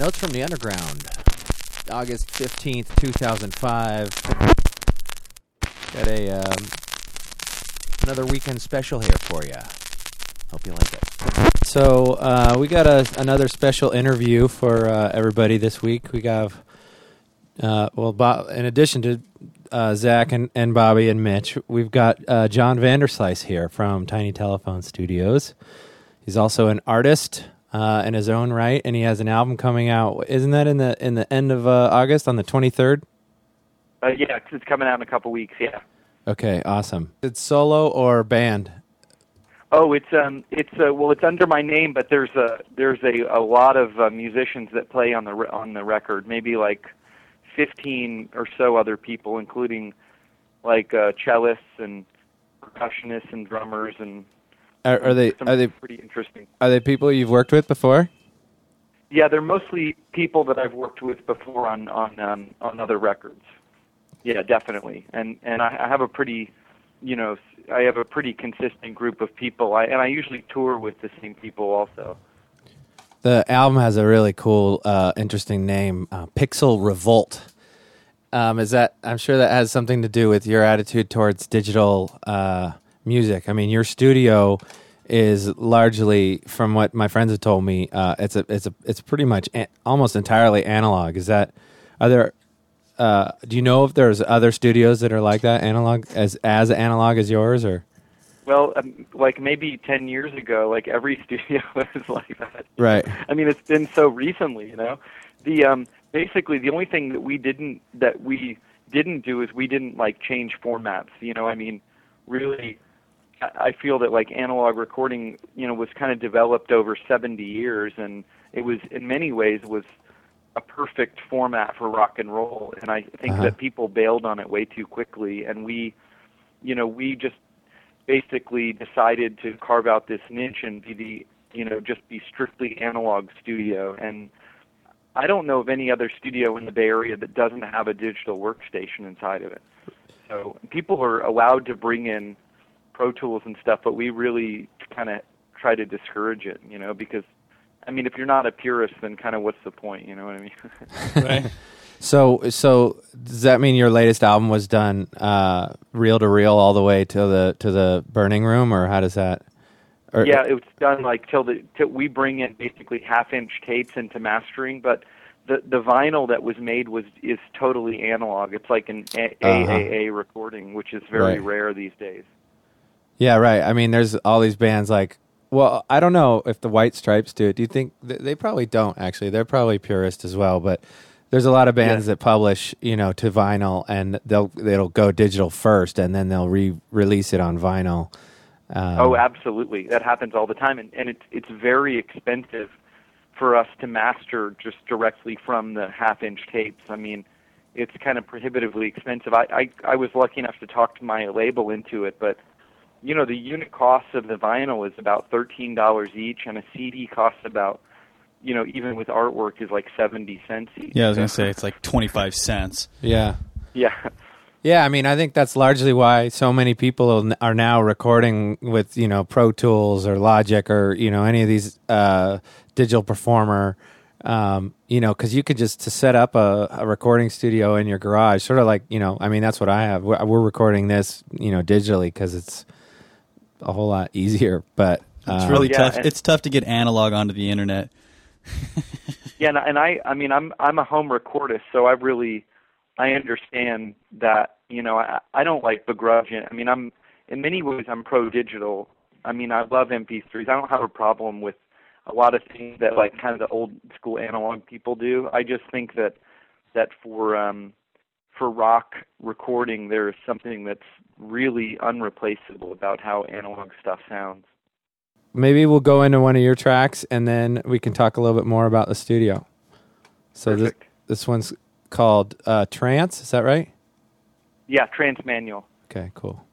Notes from the Underground, August 15th, 2005. Got another weekend special here for you. Hope you like it. So we got another special interview for everybody this week. We got, in addition to Zach and Bobby and Mitch, we've got John Vanderslice here from Tiny Telephone Studios. He's also an artist in his own right, and he has an album coming out. Isn't that in the end of August, on the 23rd? Yeah, it's coming out in a couple weeks. Yeah. Okay, awesome. It's solo or band? Oh, it's under my name, but there's a lot of musicians that play on the record. Maybe like 15 or so other people, including like cellists and percussionists and drummers and. Are they pretty interesting? Are they people you've worked with before? Yeah, they're mostly people that I've worked with before on other records. Yeah, definitely. And I have a pretty, consistent group of people. I usually tour with the same people also. The album has a really cool, interesting name, Pixel Revolt. I'm sure that has something to do with your attitude towards digital music. I mean, your studio is largely, from what my friends have told me, it's pretty much almost entirely analog. Do you know if there's other studios that are like that, analog as analog as yours, or? Well, like maybe 10 years ago, like every studio was like that. Right. I mean, it's been so recently, The basically the only thing that we didn't do is we didn't like change formats. I mean, really, I feel that like analog recording, was kind of developed over 70 years, and it was in many ways was a perfect format for rock and roll. And I think that people bailed on it way too quickly, and we just basically decided to carve out this niche and be just be strictly analog studio. And I don't know of any other studio in the Bay Area that doesn't have a digital workstation inside of it. So people are allowed to bring in Pro Tools and stuff, but we really kind of try to discourage it, because, I mean, if you're not a purist, then kind of what's the point, you know what I mean? Right. So does that mean your latest album was done reel to reel all the way to the burning room, or how does that? Yeah, it was done like till we bring in basically half-inch tapes into mastering, but the vinyl that was made is totally analog. It's like an AAA recording, which is very rare these days. Yeah, right. I mean, there's all these bands like, well, I don't know if the White Stripes do it. Do you think they probably don't, actually? They're probably purist as well, but there's a lot of bands that publish, to vinyl, and they'll go digital first, and then they'll release it on vinyl. Oh, absolutely. That happens all the time, and it's very expensive for us to master just directly from the half-inch tapes. I mean, it's kind of prohibitively expensive. I was lucky enough to talk to my label into it, but the unit cost of the vinyl is about $13 each, and a CD costs about, even with artwork, is like 70 cents each. Yeah, I was going to say it's like 25 cents. Yeah. Yeah. Yeah, I mean, I think that's largely why so many people are now recording with, Pro Tools or Logic or, any of these digital performer, because you could just to set up a recording studio in your garage, sort of like, I mean, that's what I have. We're recording this, digitally because it's a whole lot easier, but it's really tough. It's tough to get analog onto the internet. Yeah, and I mean, I'm a home recordist, so I understand that. I don't like begrudge it. I mean, in many ways I'm pro digital. I mean, I love MP3s. I don't have a problem with a lot of things that like kind of the old school analog people do. I just think that for rock recording, there is something that's really unreplaceable about how analog stuff sounds. Maybe we'll go into one of your tracks, and then we can talk a little bit more about the studio. So this one's called Trance, is that right? Yeah, Trance Manual. Okay, cool.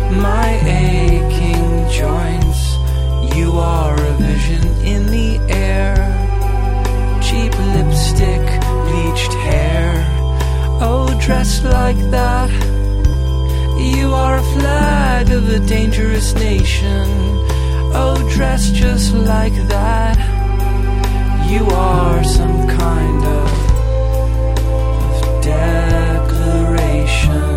my aching joints. You are a vision in the air. Cheap lipstick, bleached hair. Oh, dressed like that. You are a flag of a dangerous nation. Oh, dressed just like that. You are some kind of declaration.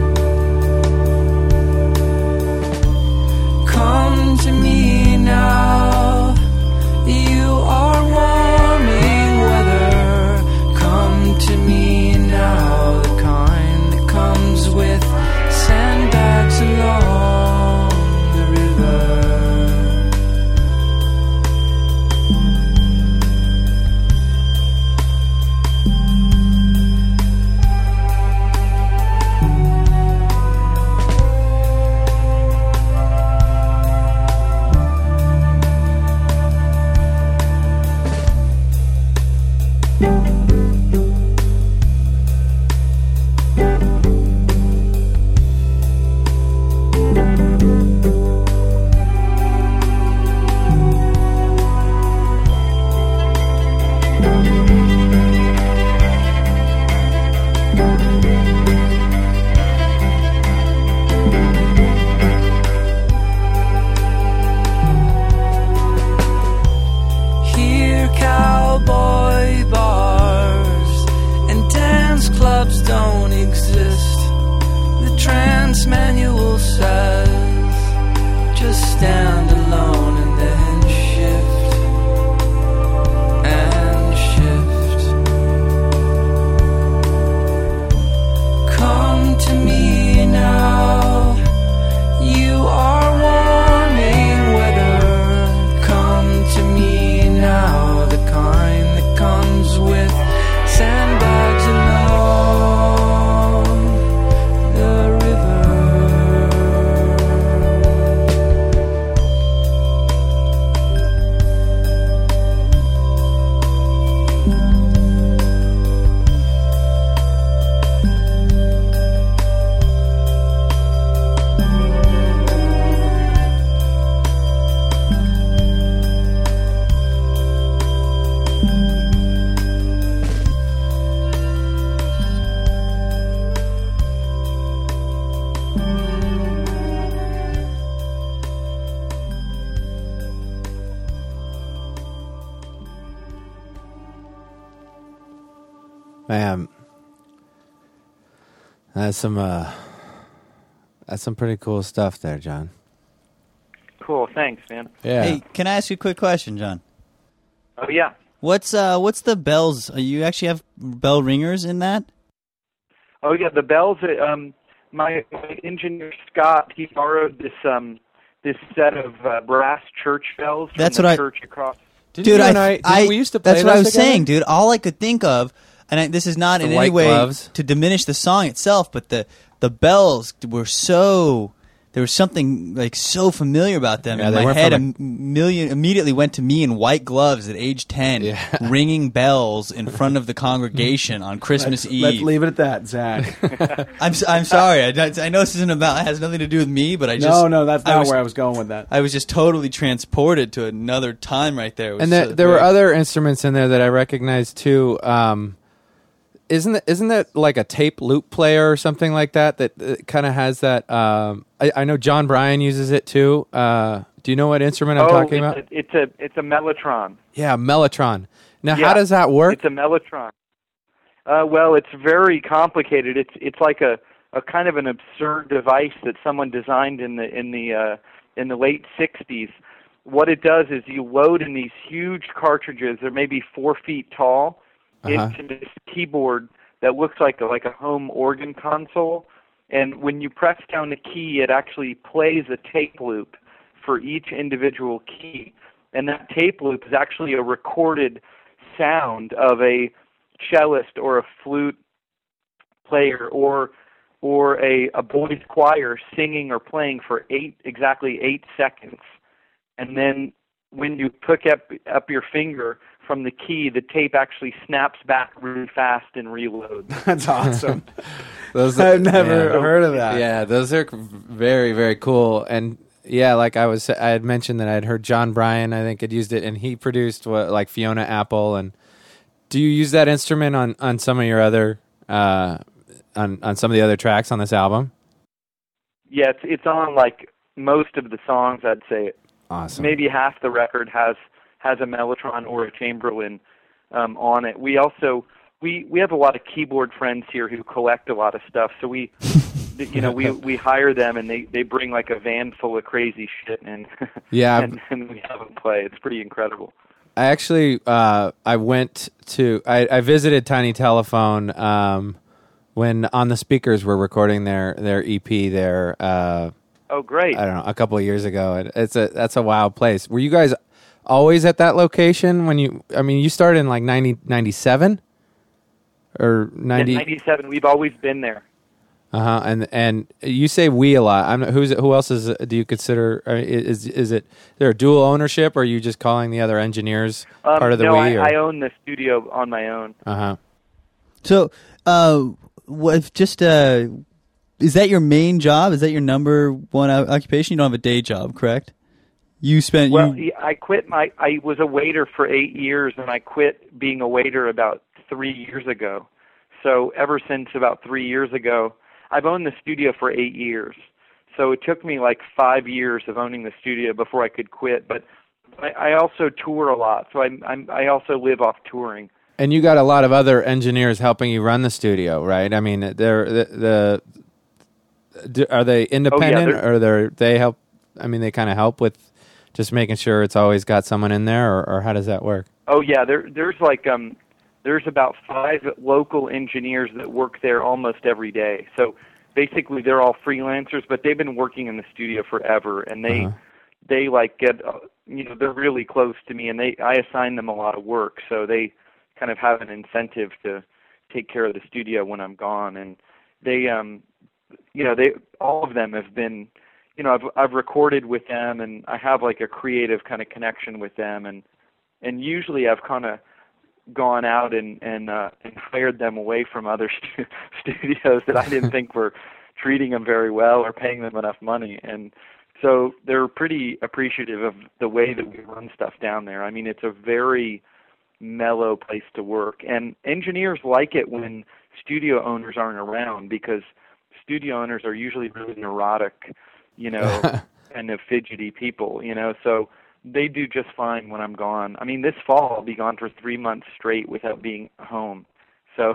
Come to me now. You are warming weather. Come to me now. The kind that comes with sandbags along the river. Don't exist. The trans manual says just stand alone and then shift and shift. Come to me now. You are warming weather. Come to me now. The kind that comes with sandbags alone. Man, that's some pretty cool stuff there, John. Cool, thanks, man. Yeah. Hey, can I ask you a quick question, John? Oh yeah. What's the bells? You actually have bell ringers in that? Oh yeah, the bells. My engineer Scott, he borrowed this set of brass church bells from the church across. We used to play that's what I was together? saying, dude. All I could think of, and this is not in any way to diminish the song itself, but the bells were so. There was something like so familiar about them. In my head, immediately went to me in white gloves at age 10, ringing bells in front of the congregation on Christmas Eve. Let's leave it at that, Zach. I'm sorry. I know this isn't about. It has nothing to do with me, but I just no, that's not where I was going with that. I was just totally transported to another time right there. And there were other instruments in there that I recognized too. Isn't that like a tape loop player or something like that? That kind of has that. I know John Bryan uses it too. Do you know what instrument I'm talking about? It's a mellotron. Yeah, mellotron. Now, how does that work? It's a mellotron. Well, it's very complicated. It's like a kind of an absurd device that someone designed in the late '60s. What it does is you load in these huge cartridges. They're maybe 4 feet tall. Into this keyboard that looks like a home organ console, and when you press down the key, it actually plays a tape loop for each individual key, and that tape loop is actually a recorded sound of a cellist or a flute player or a boys choir singing or playing for exactly 8 seconds, and then when you pick up your finger from the key, the tape actually snaps back really fast and reloads. That's awesome. I've never heard of that. Yeah, those are very, very cool. And yeah, like I had mentioned that I'd heard John Bryan, I think, had used it, and he produced like Fiona Apple. And do you use that instrument on some of your other on some of the other tracks on this album? Yeah, it's on like most of the songs, I'd say. Awesome. Maybe half the record has a Mellotron or a Chamberlin on it. We also we have a lot of keyboard friends here who collect a lot of stuff, so we hire them, and they bring like a van full of crazy shit, and and we have them play. It's pretty incredible. I actually I visited Tiny Telephone when On the Speakers were recording their EP there. Oh, great! I don't know, a couple of years ago. That's a wild place. Were you guys always at that location when you? I mean, you started in like 97 or 90. Yeah, 97. We've always been there. And you say we a lot. Who else do you consider? Is there a dual ownership, or are you just calling the other engineers part of the we? I own the studio on my own. So, is that your main job? Is that your number one occupation? You don't have a day job, correct? I quit. I was a waiter for 8 years, and I quit being a waiter about 3 years ago. So ever since about 3 years ago, I've owned the studio for 8 years. So it took me like 5 years of owning the studio before I could quit. But I also tour a lot, so I also live off touring. And you got a lot of other engineers helping you run the studio, right? I mean, are they independent, or they help? I mean, they kind of help with just making sure it's always got someone in there, or how does that work? Oh yeah, there's like there's about 5 local engineers that work there almost every day. So basically, they're all freelancers, but they've been working in the studio forever, and they like get they're really close to me, and I assign them a lot of work, so they kind of have an incentive to take care of the studio when I'm gone, and they all of them have been. I've recorded with them, and I have like a creative kind of connection with them, and usually I've kind of gone out and hired them away from other studios that I didn't think were treating them very well or paying them enough money, and so they're pretty appreciative of the way that we run stuff down there. I mean, it's a very mellow place to work, and engineers like it when studio owners aren't around, because studio owners are usually really neurotic, kind of fidgety people, so they do just fine when I'm gone. I mean, this fall I'll be gone for 3 months straight without being home. So,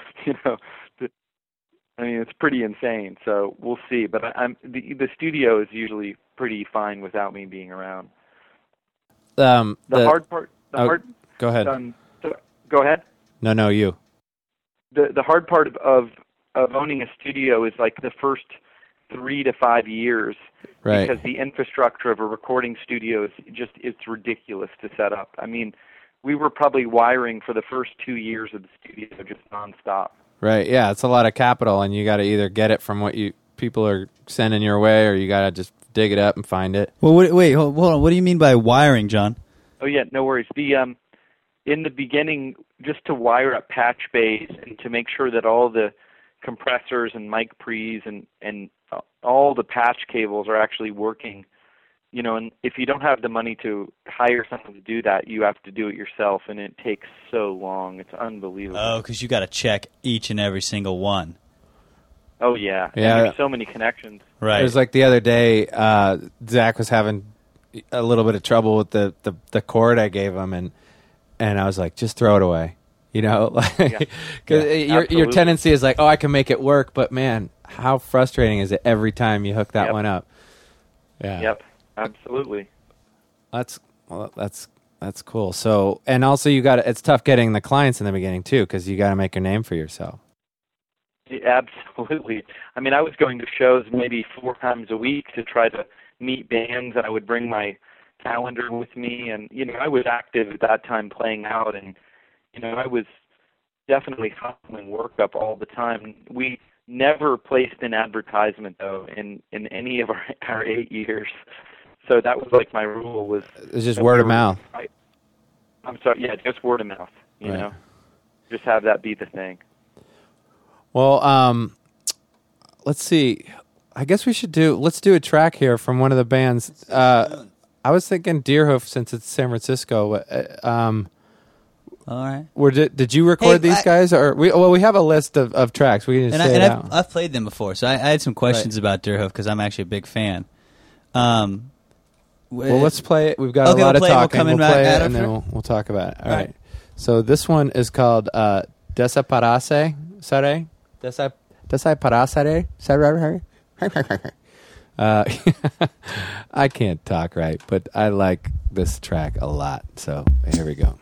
it's pretty insane. So we'll see. But the studio is usually pretty fine without me being around. The hard part. Go ahead. Go ahead. No, you. The hard part of owning a studio is like the first 3 to 5 years, right? Because the infrastructure of a recording studio it's ridiculous to set up. I mean, we were probably wiring for the first 2 years of the studio just nonstop. Right. Yeah, it's a lot of capital, and you got to either get it from what people are sending your way, or you got to just dig it up and find it. Well, wait, hold on. What do you mean by wiring, John? Oh yeah, no worries. In the beginning, just to wire up patch bays and to make sure that all the compressors and mic pre's and all the patch cables are actually working, and if you don't have the money to hire someone to do that, you have to do it yourself, and it takes so long. It's unbelievable. Oh, because you got to check each and every single one. Oh, yeah. And there's so many connections. Right. It was like the other day, Zach was having a little bit of trouble with the cord I gave him, and I was like, just throw it away. Because your tendency is like, oh, I can make it work, but man, how frustrating is it every time you hook that one up? Yeah. Yep. Absolutely. That's cool. So, and also it's tough getting the clients in the beginning too, because you got to make a name for yourself. Yeah, absolutely. I mean, I was going to shows maybe 4 times a week to try to meet bands, and I would bring my calendar with me, and I was active at that time playing out, and I was definitely hustling work up all the time. We never placed an advertisement though in any of our 8 years. So that was like my rule was. It's just word of mouth. I'm sorry. Yeah, just word of mouth. You know, just have that be the thing. Well, let's see. I guess let's do a track here from one of the bands. I was thinking Deerhoof since it's San Francisco. All right. Did you record these guys? Or we have a list of tracks. We can just say it out. I've played them before, so I had some questions about Deerhoof because I'm actually a big fan. Well, let's play it. We've got a lot of talking. We'll play it, and then we'll talk about it. All right. So this one is called Desaparece Sare. Desaparece Sare. I can't talk right, but I like this track a lot. So here we go.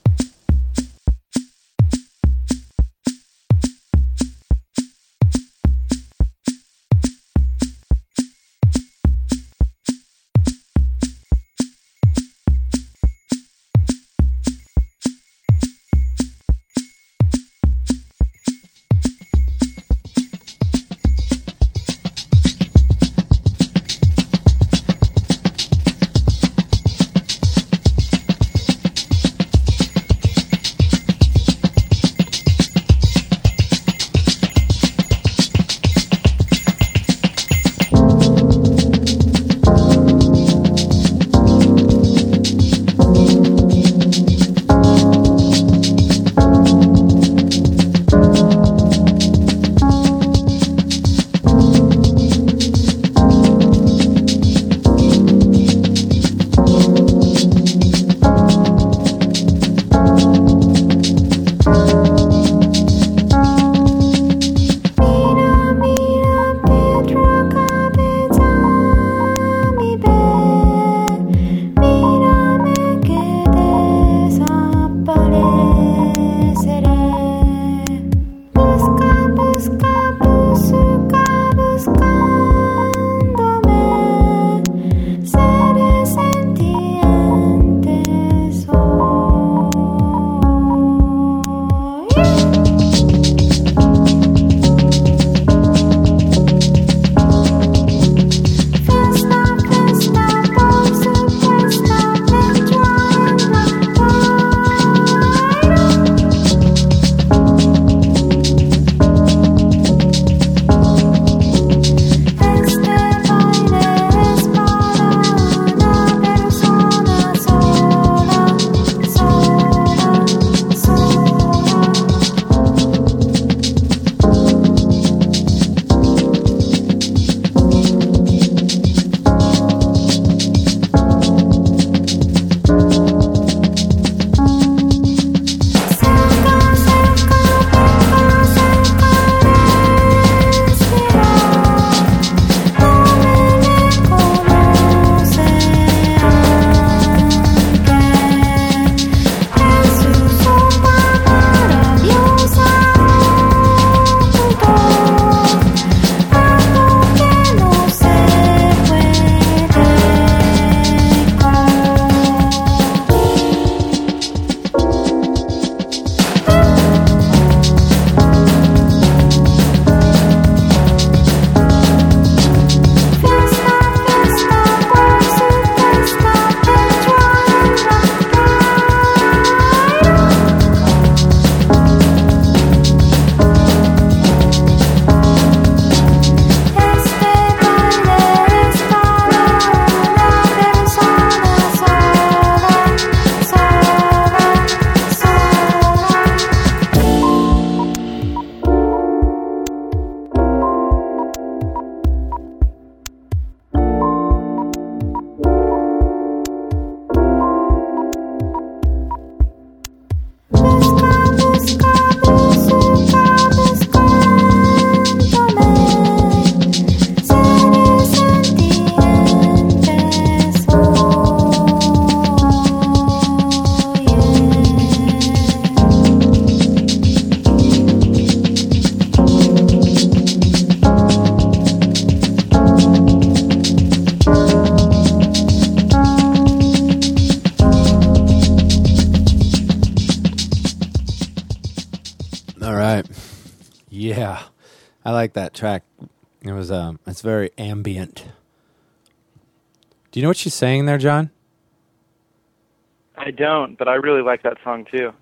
Yeah, I like that track. It was it's very ambient. Do you know what she's saying there, John? I don't, but I really like that song too.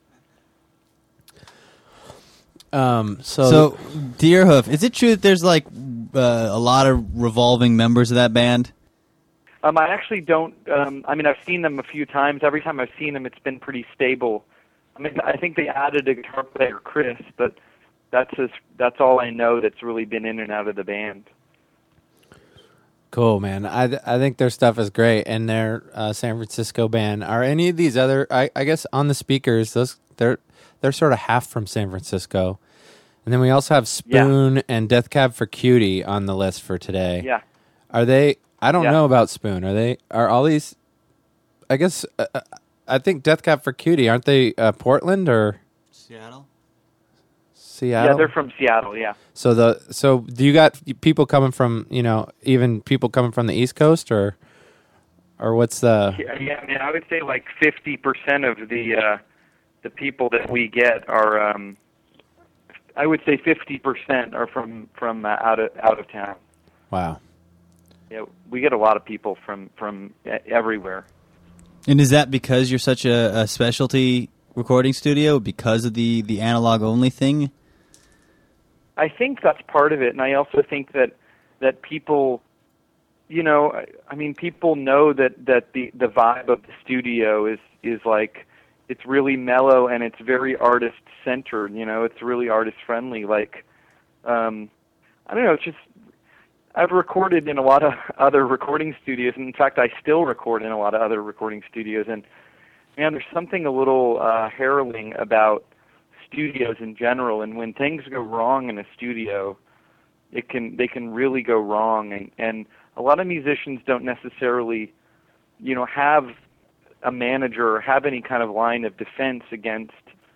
So Deerhoof, is it true that there's like a lot of revolving members of that band? I actually don't. I mean, I've seen them a few times. Every time I've seen them, it's been pretty stable. I mean, I think they added a guitar player, Chris, but that's all I know that's really been in and out of the band. Cool, man. I think their stuff is great, and their San Francisco band. Are any of these other? I guess on the speakers, they're sort of half from San Francisco, and then we also have Spoon and Death Cab for Cutie on the list for today. Yeah. Are they? I don't know about Spoon. Are all these? I guess I think Death Cab for Cutie, aren't they Portland or Seattle? Yeah, they're from Seattle. Yeah. So do you got people coming from even people coming from the East Coast or what's the? Yeah, I mean, I would say like 50% of the people that we get are. I would say 50% are from out of town. Wow. Yeah, we get a lot of people from everywhere. And is that because you're such a specialty recording studio, because of the analog only thing? I think that's part of it, and I also think that people, I mean, people know that the vibe of the studio is like, it's really mellow and it's very artist centered. It's really artist friendly. Like, I don't know. It's just I've recorded in a lot of other recording studios, and in fact, I still record in a lot of other recording studios. And man, there's something a little harrowing about studios in general. And when things go wrong in a studio, they can really go wrong. And a lot of musicians don't necessarily, have a manager or have any kind of line of defense against,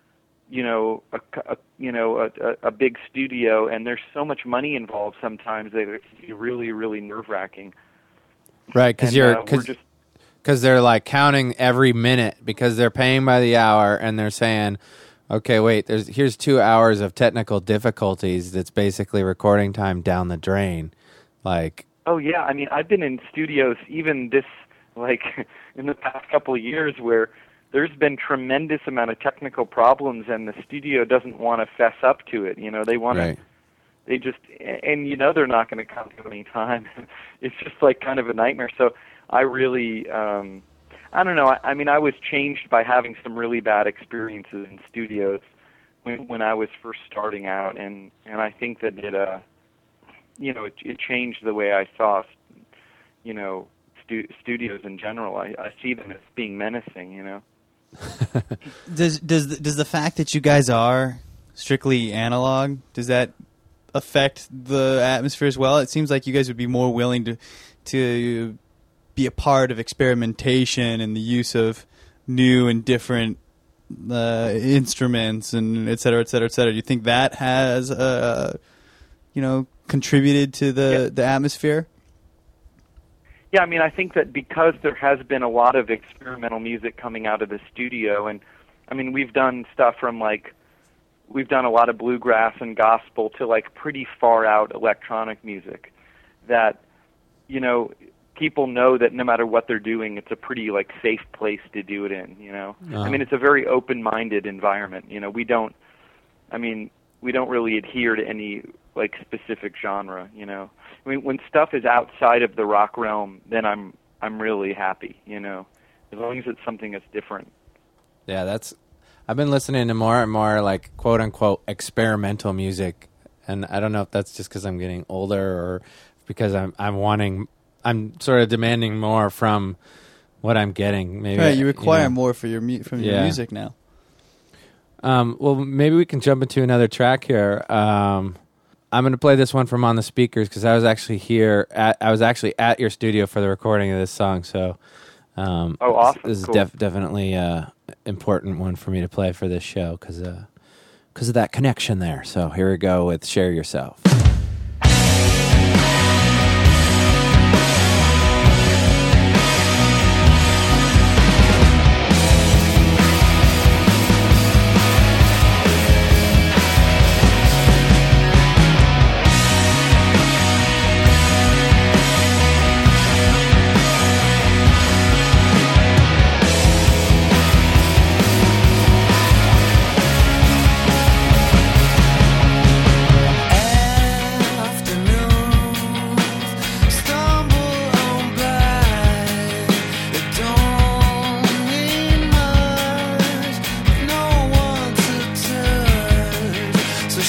a big studio, and there's so much money involved sometimes that it can be really, really nerve-wracking. Right, because they're like counting every minute because they're paying by the hour, and they're saying, okay, wait, here's 2 hours of technical difficulties that's basically recording time down the drain. Like, oh yeah, I mean, I've been in studios even in the past couple of years where there's been tremendous amount of technical problems, and the studio doesn't want to fess up to it. They want to, they just, and they're not going to come to any time. It's just like kind of a nightmare. So I really, I don't know. I mean, I was changed by having some really bad experiences in studios when I was first starting out, and I think that it changed the way I saw, studios in general. I see them as being menacing, Does the fact that you guys are strictly analog, does that affect the atmosphere as well? It seems like you guys would be more willing to be a part of experimentation and the use of new and different instruments and et cetera, et cetera, et cetera. Do you think that has contributed to the atmosphere? Yeah, I mean, I think that because there has been a lot of experimental music coming out of the studio, and I mean, we've done stuff from we've done a lot of bluegrass and gospel to pretty far out electronic music that, people know that no matter what they're doing, it's a pretty safe place to do it in, I mean, it's a very open-minded environment, we don't really adhere to any specific genre, I mean, when stuff is outside of the rock realm, then I'm really happy, as long as it's something that's different. Yeah, I've been listening to more and more quote unquote experimental music, and I don't know if that's just because I'm getting older or because I'm sort of demanding more from what I'm getting. Maybe right, you require more from your music now. Well, maybe we can jump into another track here. I'm going to play this one from On the Speakers because I was actually at your studio for the recording of this song. So, awesome! This is cool. Definitely important one for me to play for this show because of that connection there. So here we go with "Share Yourself."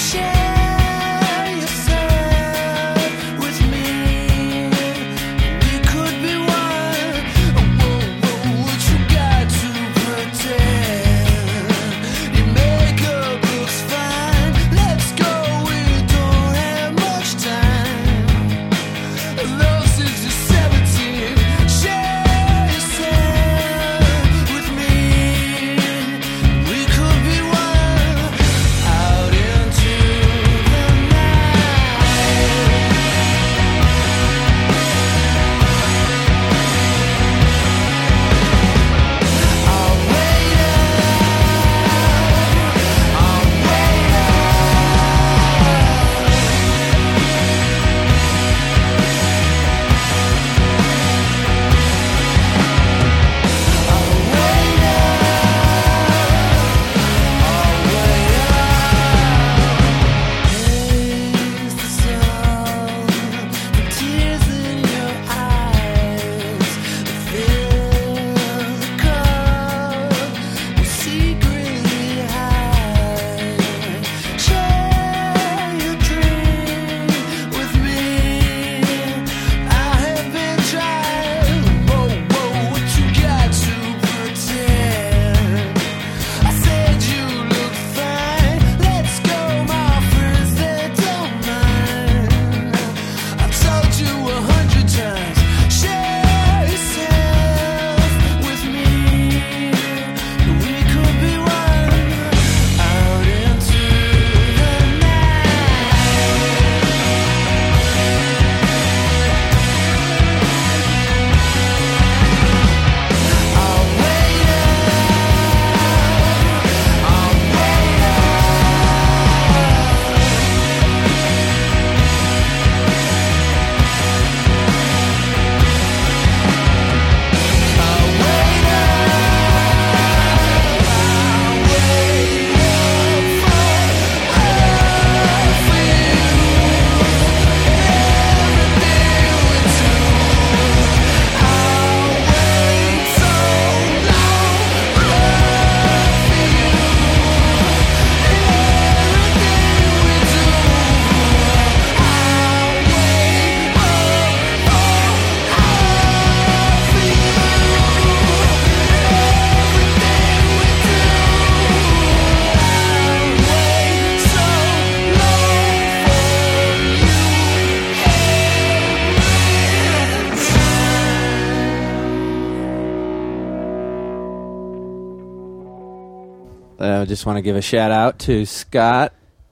I just want to give a shout out to Scott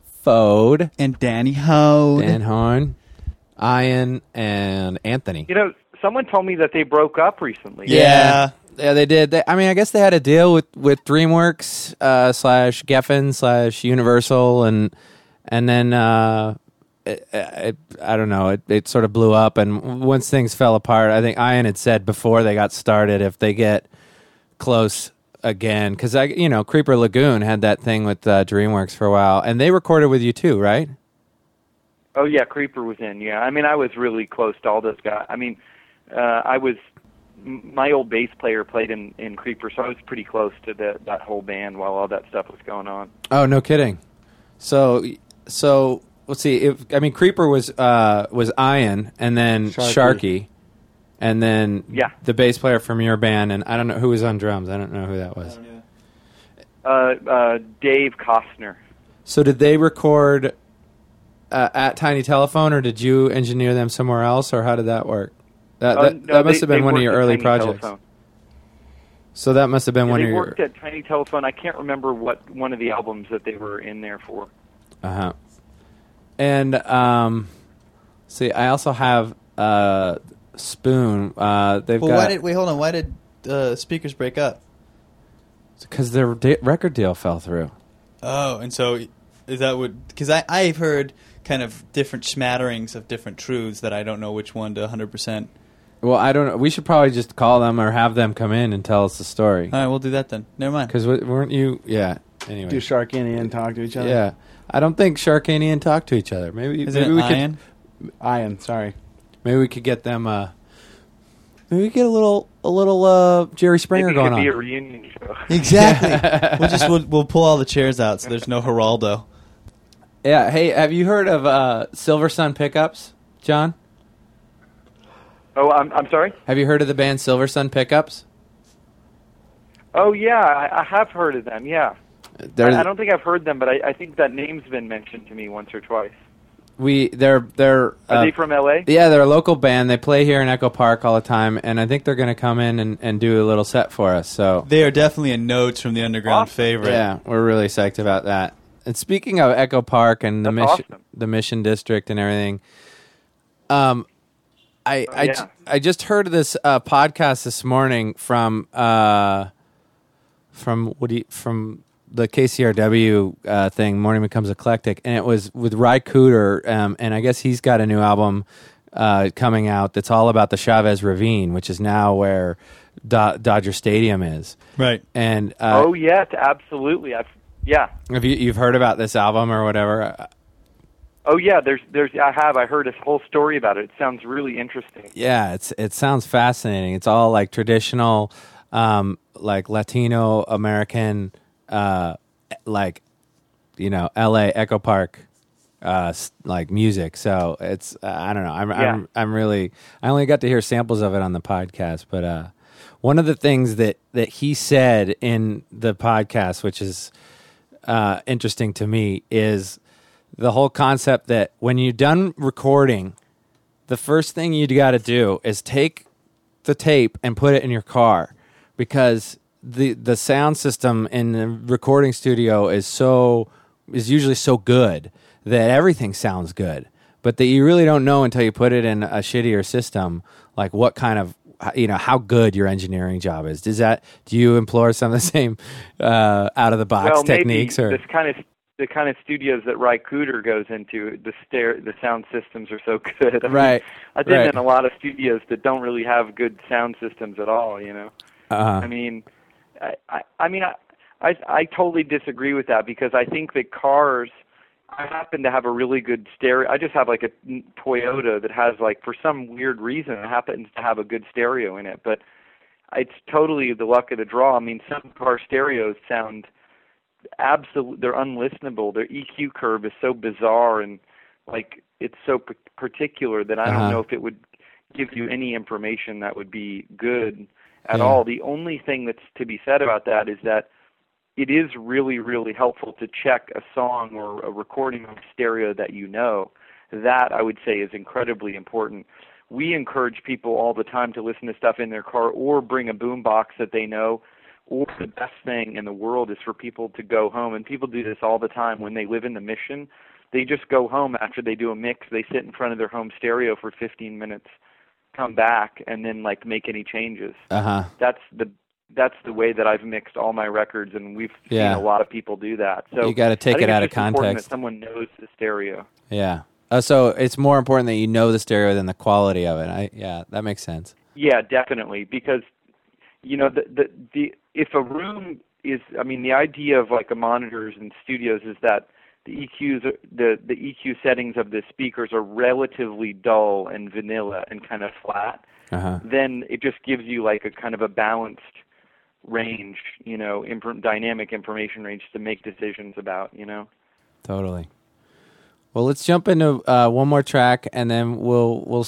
Fode and Danny Hone, Dan Horn, Ian, and Anthony. You know, someone told me that they broke up recently. Yeah, they did. I guess they had a deal with DreamWorks / Geffen / Universal, and then I don't know. It sort of blew up, and once things fell apart, I think Ian had said before they got started, if they get close again, because Creeper Lagoon had that thing with DreamWorks for a while, and they recorded with you too, right? Oh yeah, Creeper was in. Yeah, I mean, I was really close to all those guys. I mean, my old bass player played in Creeper, so I was pretty close to that whole band while all that stuff was going on. Oh, no kidding. So let's see. Creeper was Ian, and then Sharky. And then the bass player from your band, and I don't know who was on drums. I don't know who that was. Dave Costner. So did they record at Tiny Telephone, or did you engineer them somewhere else, or how did that work? That must have been one of your early projects. Telephone. So that must have been one of your... They worked at Tiny Telephone. I can't remember what one of the albums that they were in there for. Uh-huh. And, see, I also have... Spoon. They've got. Why did Speakers break up? Because their record deal fell through. Oh, and so is that what? Because I've heard kind of different smatterings of different truths that I don't know which one to 100%. Well, I don't know. We should probably just call them or have them come in and tell us the story. All right, we'll do that then. Never mind. Because weren't you? Yeah. Anyway, do Sharky and Ian talk to each other? Yeah, I don't think Sharky and Ian talk to each other. Maybe we Ian? could. Ian, sorry. Maybe we could get them. Maybe we get a little Jerry Springer going on. Maybe it could be a reunion show. Exactly. We'll pull all the chairs out so there's no Geraldo. Yeah. Hey, have you heard of Silversun Pickups, John? Oh, I'm sorry? Have you heard of the band Silversun Pickups? Oh, yeah, I have heard of them, yeah. I don't think I've heard them, but I think that name's been mentioned to me once or twice. They're Are they from LA? Yeah, they're a local band. They play here in Echo Park all the time, and I think they're going to come in and do a little set for us. So they are definitely a Notes from the Underground favorite. Yeah, we're really psyched about that. And speaking of Echo Park and the Mission District and everything, I just heard this podcast this morning from the KCRW thing, Morning Becomes Eclectic, and it was with Ry Cooder, and I guess he's got a new album coming out that's all about the Chavez Ravine, which is now where Dodger Stadium is. Right. And oh yes, absolutely. Have you've heard about this album or whatever? Oh yeah, I heard a whole story about it. It sounds really interesting. Yeah, it sounds fascinating. It's all like traditional, like Latino American, like, you know, LA Echo Park, like music. So it's I don't know. I'm really, I only got to hear samples of it on the podcast, but one of the things that he said in the podcast, which is interesting to me, is the whole concept that when you're done recording, the first thing you got to do is take the tape and put it in your car, because the sound system in the recording studio is usually so good that everything sounds good, but that you really don't know until you put it in a shittier system, like what kind of, you know, how good your engineering job is. Do you employ some of the same out of the box techniques, or the kind of studios that Ry Cooder goes into, the sound systems are so good. I've been in a lot of studios that don't really have good sound systems at all, you know. I mean, I totally disagree with that, because I think that cars, I happen to have a really good stereo. I just have like a Toyota that has, like, for some weird reason, it happens to have a good stereo in it, but it's totally the luck of the draw. I mean, some car stereos sound they're unlistenable. Their EQ curve is so bizarre, and like it's so particular that I don't know if it would give you any information that would be good at all. The only thing that's to be said about that is that it is really, really helpful to check a song or a recording on stereo that you know. That, I would say, is incredibly important. We encourage people all the time to listen to stuff in their car or bring a boombox that they know. Or the best thing in the world is for people to go home, and people do this all the time when they live in the Mission. They just go home after they do a mix. They sit in front of their home stereo for 15 minutes, come back, and then like make any changes. That's the way that I've mixed all my records, and we've seen a lot of people do that. So you got to take it out of That context. someone knows the stereo. Yeah. So it's more important that you know the stereo than the quality of it. That makes sense. Yeah, definitely, because you know if a room is, I mean, the idea of like a monitors and studios is that the EQs, the EQ settings of the speakers are relatively dull and vanilla and kind of flat. Then it just gives you like a kind of a balanced range, you know, dynamic information range to make decisions about, you know. Totally. Well, let's jump into one more track, and then we'll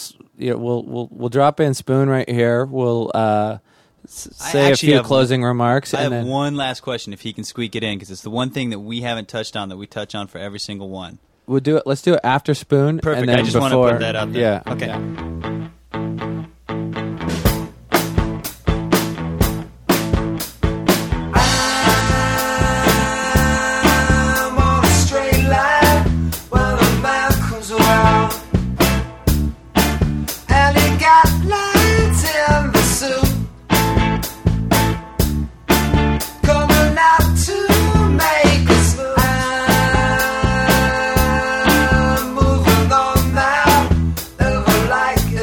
drop in Spoon right here. We'll say a few closing remarks. I have one last question, if he can squeak it in, because it's the one thing that we haven't touched on that we touch on for every single one. We'll do it. Let's do it after Spoon. Perfect. And then I just want to put that out there. Yeah. Okay. Yeah. Like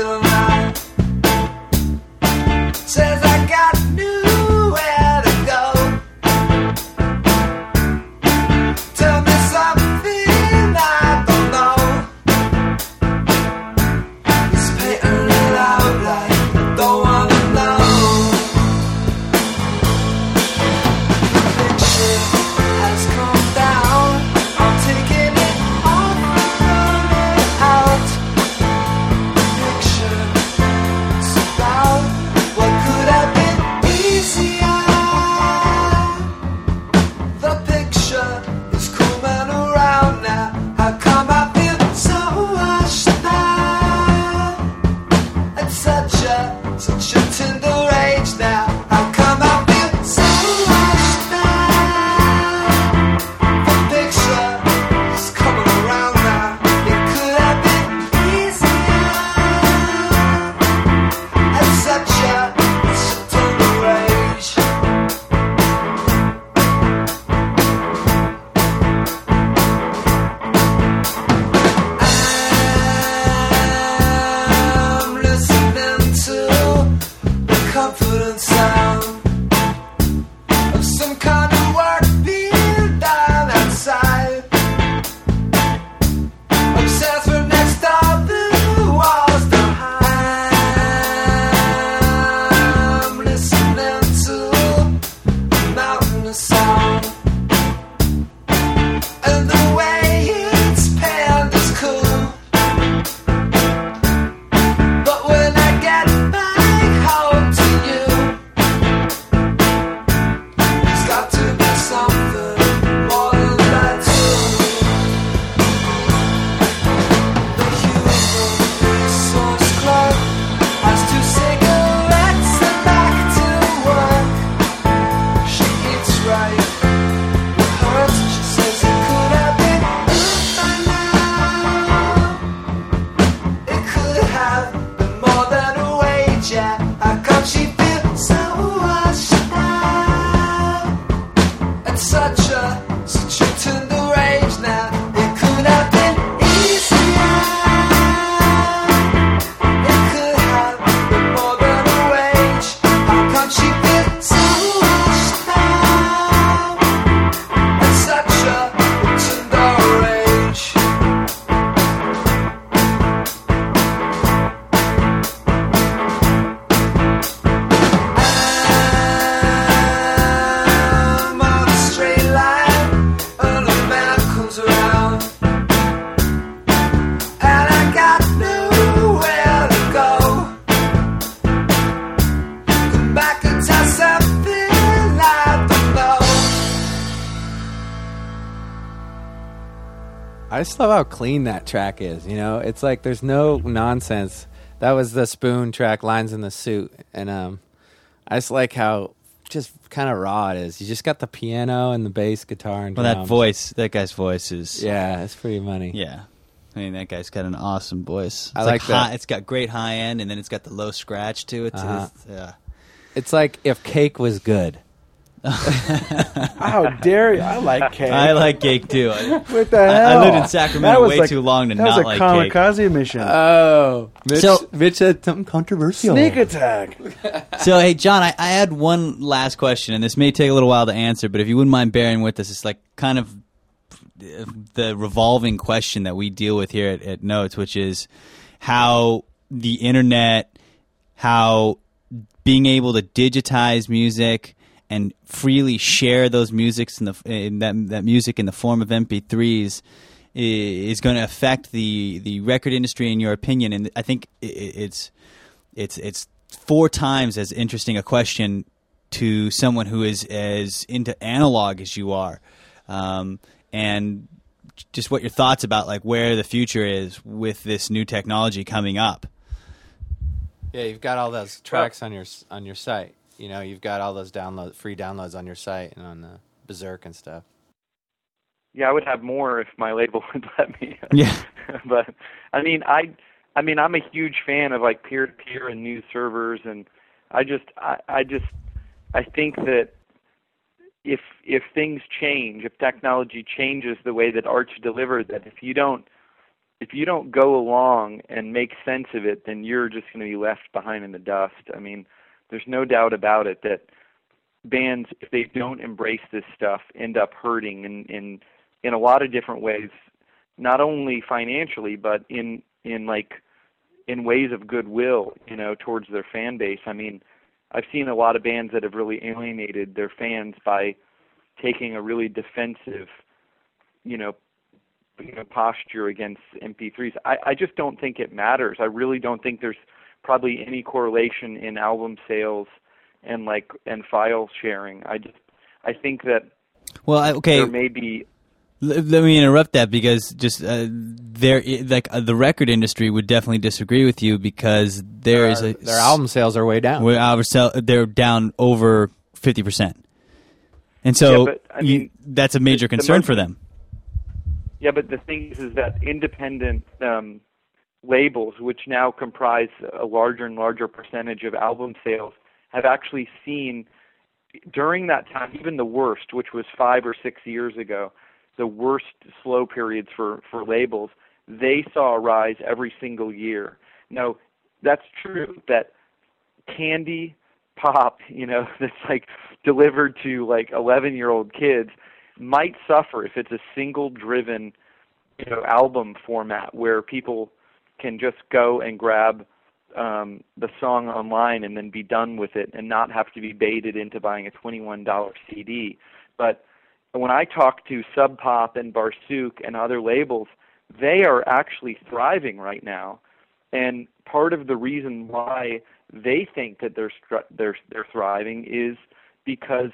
I just love how clean that track is. You know, it's like there's no nonsense. That was the Spoon track, Lines in the Suit, and I just like how just kind of raw it is. You just got the piano and the bass guitar and drums. That guy's voice is it's pretty money. Yeah, I mean that guy's got an awesome voice. I like that. It's got great high end, and then it's got the low scratch to it. It's like if Cake was good. How dare you? I like Cake. I like Cake too. What the hell? I lived in Sacramento way too long to not like Cake. That was a kamikaze mission. Oh, Mitch said something controversial. Sneak attack. So, hey, John, I had one last question, and this may take a little while to answer, but if you wouldn't mind bearing with us, it's like kind of the revolving question that we deal with here at Notes, which is how the internet, how being able to digitize music and freely share those musics that music in the form of MP3s is going to affect the record industry, in your opinion. And I think it's 4 times as interesting a question to someone who is as into analog as you are, and just what your thoughts about like where the future is with this new technology coming up. Yeah, you've got all those tracks on your site. You know, you've got all those free downloads on your site and on the Berserk and stuff. Yeah, I would have more if my label would let me. Yeah. But I mean, I'm a huge fan of like peer-to-peer and news servers, and I think that if things change, if technology changes the way that art's delivered, that if you don't go along and make sense of it, then you're just going to be left behind in the dust. I mean, there's no doubt about it that bands, if they don't embrace this stuff, end up hurting in a lot of different ways, not only financially, but in ways of goodwill, you know, towards their fan base. I mean, I've seen a lot of bands that have really alienated their fans by taking a really defensive, posture against MP3s. I just don't think it matters. I really don't think there's probably any correlation in album sales and file sharing. I think that there may be. Let me interrupt that because just the record industry would definitely disagree with you because their album sales are way down. They're down over 50%, and so that's a major concern for them. Yeah, but the thing is that independent labels, which now comprise a larger and larger percentage of album sales, have actually seen during that time, even the worst, which was 5 or 6 years ago, the worst slow periods for labels, they saw a rise every single year. Now, that's true that candy pop, that's like delivered to like 11-year-old kids might suffer if it's a single-driven, album format where people can just go and grab the song online and then be done with it and not have to be baited into buying a $21 CD. But when I talk to Sub Pop and Barsuk and other labels, they are actually thriving right now. And part of the reason why they think that they're thriving is because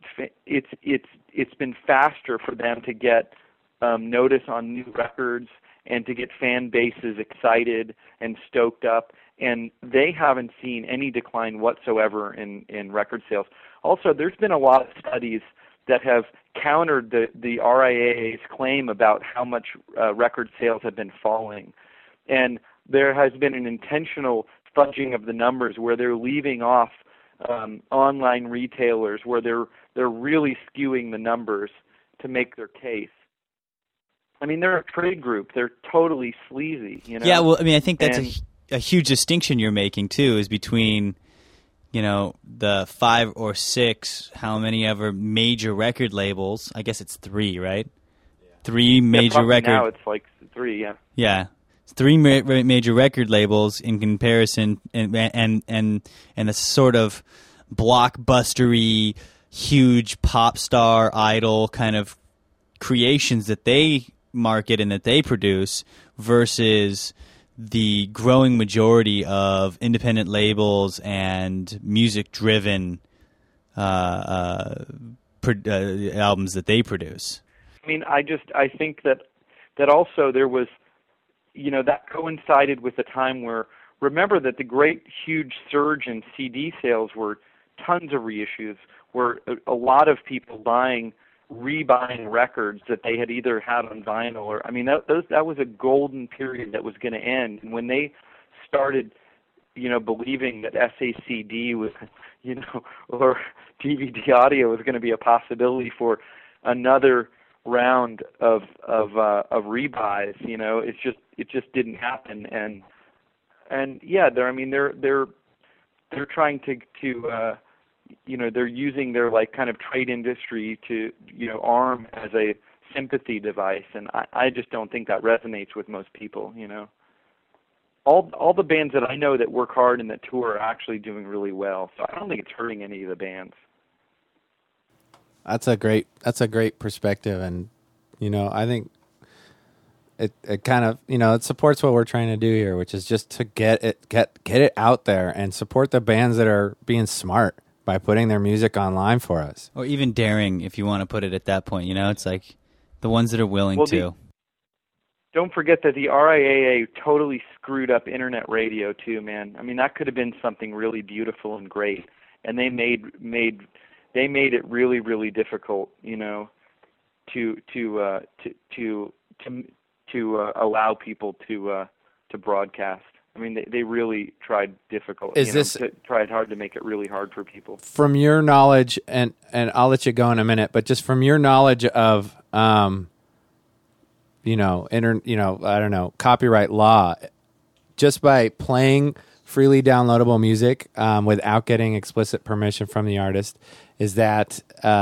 it's been faster for them to get notice on new records and to get fan bases excited and stoked up, and they haven't seen any decline whatsoever in record sales. Also, there's been a lot of studies that have countered the RIAA's claim about how much record sales have been falling, and there has been an intentional fudging of the numbers where they're leaving off online retailers, where they're really skewing the numbers to make their case. I mean, they're a trade group. They're totally sleazy, Yeah, well, I mean, I think that's a huge distinction you're making, too, is between, the 5 or 6, how many ever major record labels. I guess it's 3, right? Yeah. 3 major record. Now it's like 3, yeah. Yeah. 3 major record labels in comparison, and a sort of blockbustery, huge pop star idol kind of creations that they market and that they produce versus the growing majority of independent labels and music-driven albums that they produce. I mean, I think that that also there was, that coincided with the time where, remember that the great huge surge in CD sales were tons of reissues, were a lot of people rebuying records that they had either had on vinyl or, that was a golden period that was going to end. And when they started, believing that SACD was, or DVD audio was going to be a possibility for another round of rebuys, it just didn't happen. And yeah, they're trying to they're using their kind of trade industry to arm as a sympathy device, and I just don't think that resonates with most people. All the bands that I know that work hard and that tour are actually doing really well, so I don't think it's hurting any of the bands. That's a great perspective, and I think it kind of it supports what we're trying to do here, which is just to get it out there and support the bands that are being smart by putting their music online for us, or even daring, if you want to put it at that point. It's like the ones that are willing to. Don't forget that the RIAA totally screwed up internet radio too, man. That could have been something really beautiful and great, and they made it really, really difficult, to allow people to broadcast. They really tried tried hard to make it really hard for people. From your knowledge, and I'll let you go in a minute, but just from your knowledge of I don't know, copyright law, just by playing freely downloadable music without getting explicit permission from the artist, is that,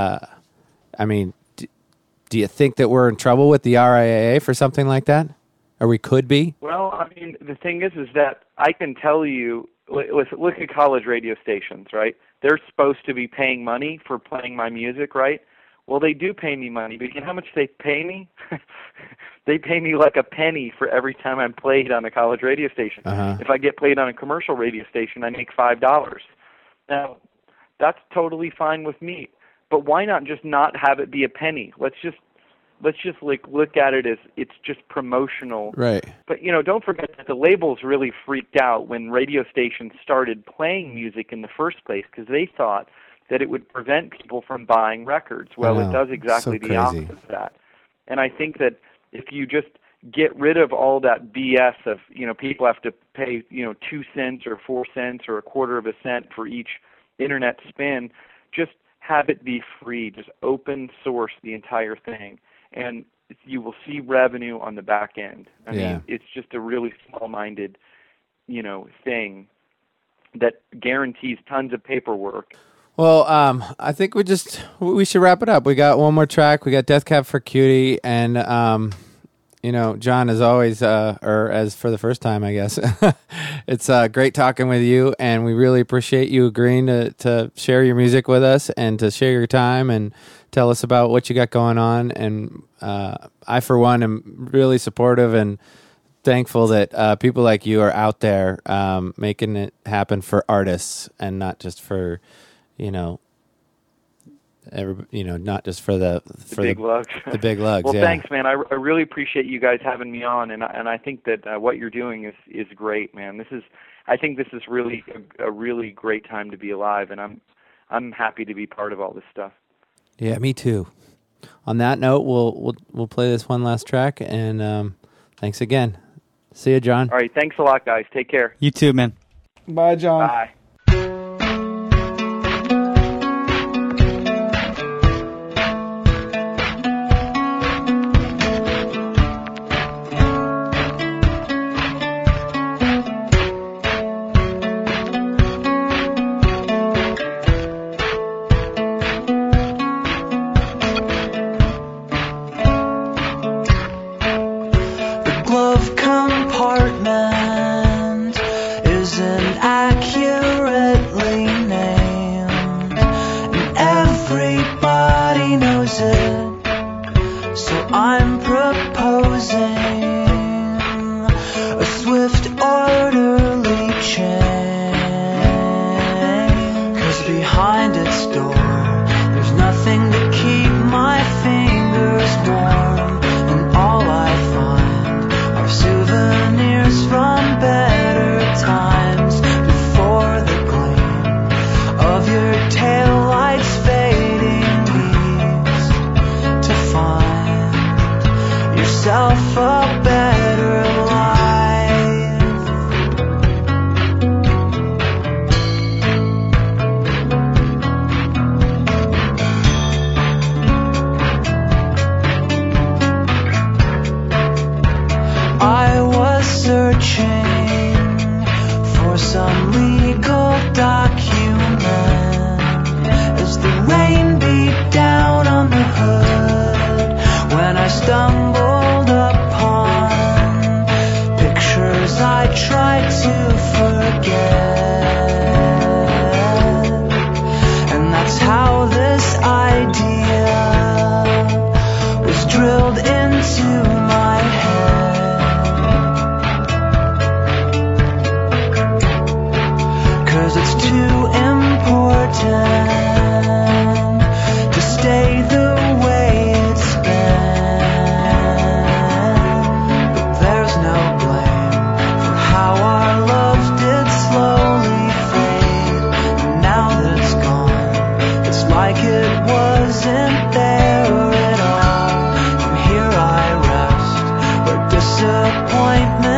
do you think that we're in trouble with the RIAA for something like that? Or we could be? Well, the thing is that I can tell you, look at college radio stations, right? They're supposed to be paying money for playing my music, right? Well, they do pay me money, but you know how much they pay me? They pay me like a penny for every time I'm played on a college radio station. Uh-huh. If I get played on a commercial radio station, I make $5. Now, that's totally fine with me. But why not just not have it be a penny? Let's just look at it as it's just promotional. Right. But don't forget that the labels really freaked out when radio stations started playing music in the first place, because they thought that it would prevent people from buying records. Well, it does exactly the opposite of that. And I think that if you just get rid of all that BS of, people have to pay, 2 cents or 4 cents or a quarter of a cent for each internet spin, just have it be free. Just open source the entire thing. And you will see revenue on the back end. I mean, it's just a really small-minded, thing that guarantees tons of paperwork. Well, I think we should wrap it up. We got one more track. We got Death Cab for Cutie, and John, as always, or as for the first time, I guess, it's great talking with you, and we really appreciate you agreeing to share your music with us and to share your time and tell us about what you got going on. And I, for one, am really supportive and thankful that people like you are out there making it happen for artists and not just for not just for the big lugs. The big lugs. Well, yeah. Thanks, man. I really appreciate you guys having me on, and I think that what you're doing is great, man. I think this is really a really great time to be alive, and I'm happy to be part of all this stuff. Yeah, me too. On that note, we'll play this one last track, and thanks again. See you, John. All right, thanks a lot, guys. Take care. You too, man. Bye, John. Bye. Nothing to keep my fingers warm, and all I find for some legal document as the rain beat down on the hood when I stumbled upon pictures I tried to forget. And that's how this idea was drilled into my head. 'Cause it's too important to stay the way it's been. But there's no blame for how our love did slowly fade. And now that it's gone, it's like it wasn't there at all. From here I rest, where disappointment